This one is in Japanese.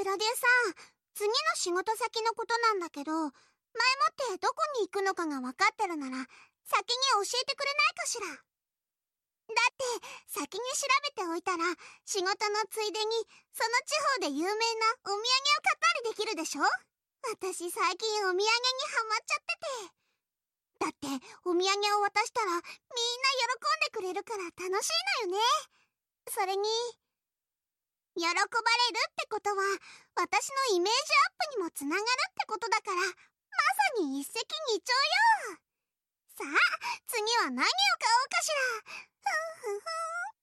プロデューサー、次の仕事先のことなんだけど、前もってどこに行くのかが分かってるなら先に教えてくれないかしら。だって先に調べておいたら仕事のついでにその地方で有名なお土産を買ったりできるでしょ。私最近お土産にハマっちゃってて。だってお土産を渡したらみんな喜んでくれるから楽しいのよね。それに喜ばれるってことは私のイメージアップにもつながるってことだから、まさに一石二鳥よ。さあ次は何を買おうかしら。ふんふんふん。